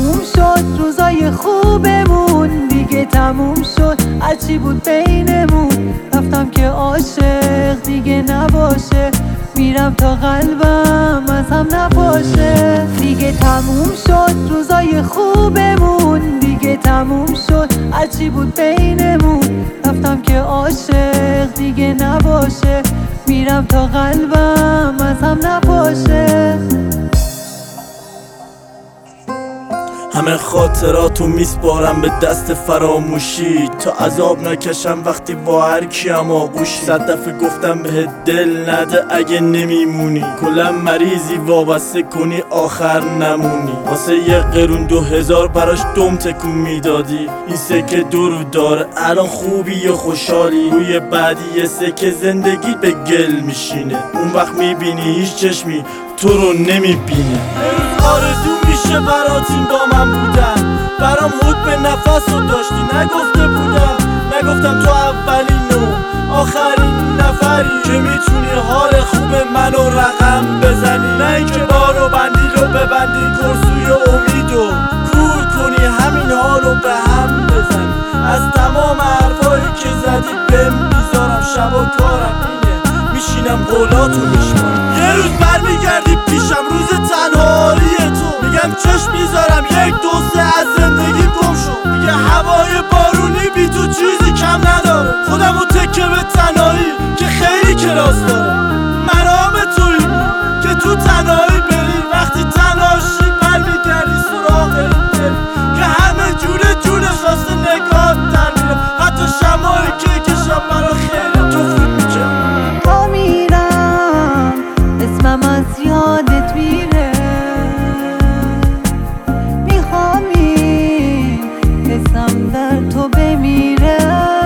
تموم شد روزای خوبمون، دیگه تموم شد هرچی بود بینمون. رفتم که عاشق دیگه نباشه، میرم تا قلبم از هم نپاشه. دیگه تموم شد روزای خوبمون، دیگه تموم شد هرچی بود بینمون. رفتم که عاشق دیگه نباشه، میرم تا قلبم از هم نپاشه. همه خاطراتو میسپارم به دست فراموشی، تا عذاب نکشم وقتی با هر کیم آغوشی. 100 دفعه گفتم بهت دل نده اگه نمیمونی، کلا مریضی وابسته کنی آخر نمونی. واسه یه قرون 2000 براش دم تکون میدادی، این سکه دورو داره الان خوبی و خوشحالی. روی بعدی یه سکه زندگی به گل میشینه، اون وقت میبینی هیچ چشمی تو رو نمیبینه. آرزو میشه براتین با من بودن، برام حکم نفس رو داشتی نگفته بودم. نگفتم تو اولین و آخرین نفری که میتونی حال خوب منو رقم بزنی. نه اینکه بارو بندی رو ببندی کرسوی امیدو کور کنی، همین حالو به هم بزنی. از تمام حرفایی که زدی بهم میذارم شب و کارم اینه، میشینم قولاتو میشمارم. یه روز برمیگردی پیشم روز تنهایی تو، میگم چشم میذارم 1 2 3 از زندگی گم شو. دیگه هوای بارونی بی تو چیزی کم نداره، خودمو تکه به تنهایی که خیلی کلاس داره. مرام تویی که تو تنهایی بری، وقتی تنهاشی برمیگردی سراغ این دل که همه جونه خواسته نگاه در میره. حتی شمایی که کشم برا خیلی تو فوت میشه. تا میرم اسمم از یادت میره، میخوام این حسم در تو بمیره.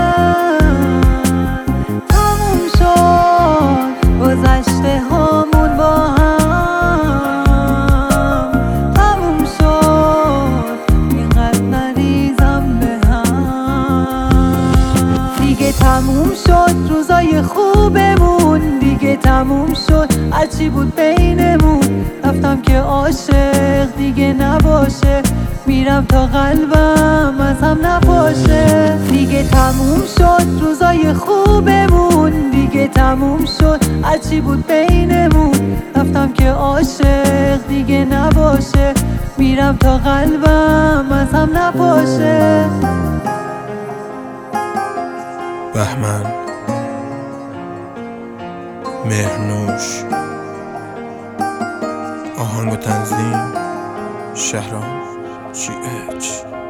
تموم شد گذشته هامون با هم، تموم شد اینقدر نریزم به هم. دیگه تموم شد روزای خوبمون، دیگه تموم شد هرچی بود بینمون. رفتم که عاشق دیگه نباشه، میرم تا قلبم از هم نپاشه. دیگه تموم شد روزای خوبمون، دیگه تموم شد هرچی بود بینمون. رفتم که عاشق دیگه نباشه، میرم تا قلبم از هم نپاشه. بهمن، مهرنوش، آهنگ و تنظیم شهرام GH.